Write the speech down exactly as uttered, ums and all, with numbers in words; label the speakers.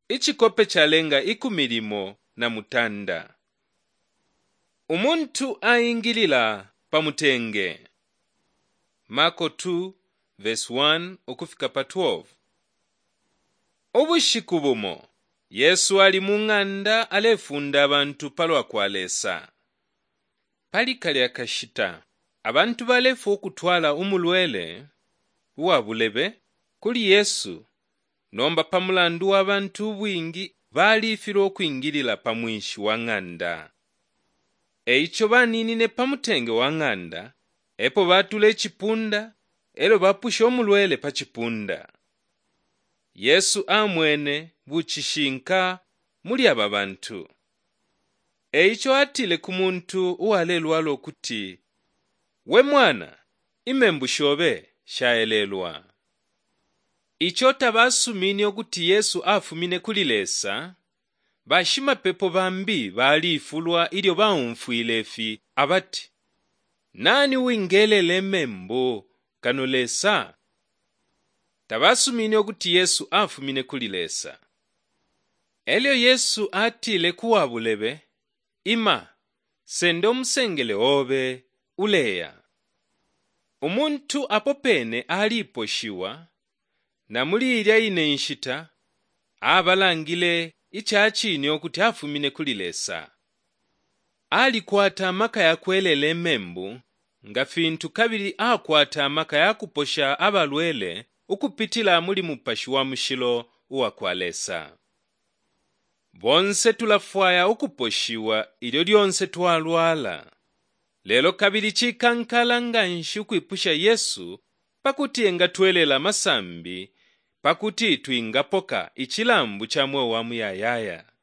Speaker 1: ichikope chalenga ikumilimo na mutanda. Umuntu aingilila pamutenge. Marko two verse one okufika pa twelve. Obushiku bumo Yesu ali mung'anda alefunda abantu palwa kwalesa. Palikali akashita abantu balefu okutwala umulwele uwabulebe kuli Yesu nomba pamulandu w'abantu bwingi balifira okwingilila pamwishi wa ng'anda. Eicho baninine pamutenge wa ng'anda epo batula echipunda elo bapusha omulwele pa chipunda. Yesu amwene buchishinka muli aba bantu. Eicho atile kumuntu uwalelwalo kuti, we mwana imembu shobe shaelelwa. Icho tabasumini okuti Yesu afumine kulilesa, bashima pepo bambi balifulwa ilyo baumfuilefi abati, nani wingelele membo kanolesa? Tabasumini okuti Yesu afumine kulilesa. Elyo Yesu atile kuwabulebe, ima, sendo musengele obe, uleya. Umuntu apopene aliposhiwa, na mulirya ine inshita, abalangile ichachini okuti afumine kulilesa. Alikwata maka ya kwelele membu, nga fintu kabili akwata maka ya kuposha abalwele ukupitila muli mupashi wa mushilo uwa kwalesa. Bonse tulafwaya ukuposhiwa ilyo lyonse twalwala. Lelo kabili chikankala nganshi ukwipusha Yesu pakuti enga twelela masambi pakuti tuingapoka ichilambu cha mwe wa muyayaya.